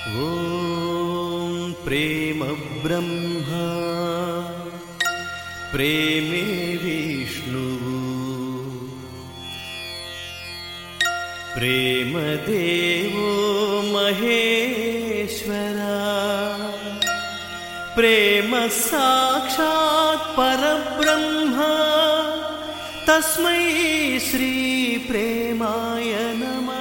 ॐ प्रेम ब्रह्मा प्रेमे विष्णुः प्रेम देवो महेश्वरा प्रेम साक्षात् परब्रह्म तस्मै श्री प्रेमाय नमः।